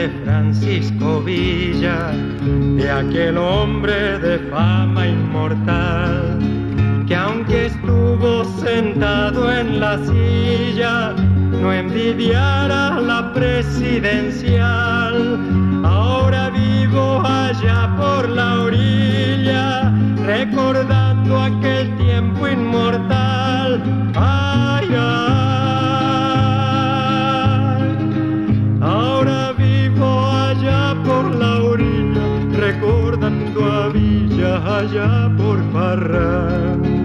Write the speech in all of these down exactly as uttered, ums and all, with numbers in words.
de Francisco Villa, de aquel hombre de fama inmortal, que aunque estuvo sentado en la silla, no envidiara la presidencial. Ahora vivo allá por la orilla, recordando aquel tiempo inmortal. Ay, ay, ahora vivo allá por la orilla, recordando a Villa allá por Parral.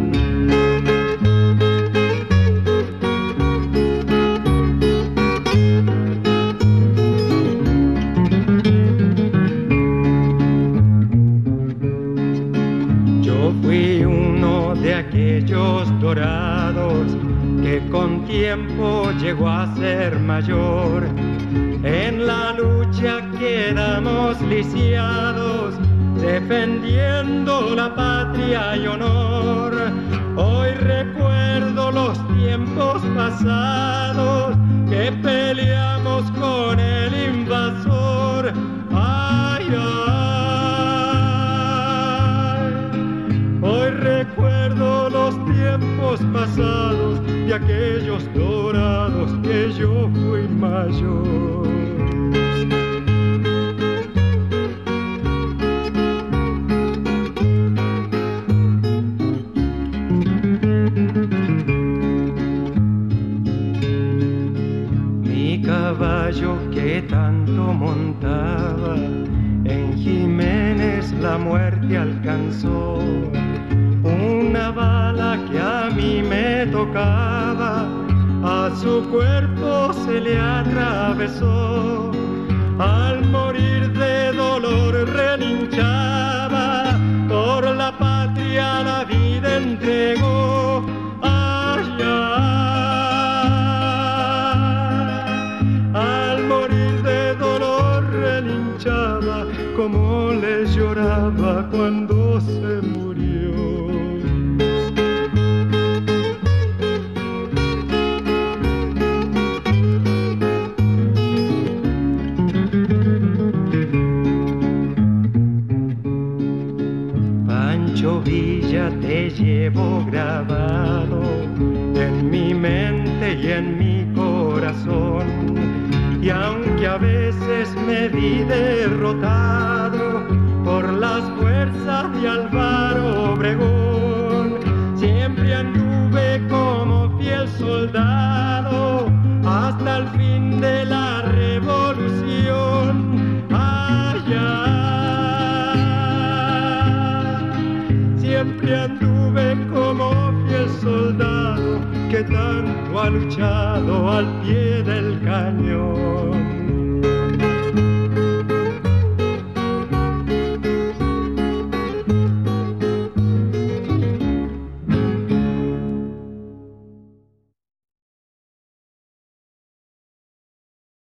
Aquellos dorados que con tiempo llegó a ser mayor, en la lucha quedamos lisiados, defendiendo la patria y honor. Hoy recuerdo los tiempos pasados que peleamos con el invasor. Ay, ay, hoy recuerdo los tiempos pasados de aquellos dorados que yo fui mayor. Mi caballo que tanto montaba, en Jiménez la muerte alcanzó. Una bala que a mí me tocaba, a su cuerpo se le atravesó. Al morir de dolor relinchaba, por la patria la vida entregó. Ay, ay, al morir de dolor relinchaba, como le lloraba cuando se murió. Villa, te llevo grabado en mi mente y en mi corazón, y aunque a veces me vi derrotado por las fuerzas de Álvaro Obregón, siempre anduve como fiel soldado hasta el fin de la revolución. Ay, ay, siempre anduve como fiel soldado que tanto ha luchado al pie del cañón.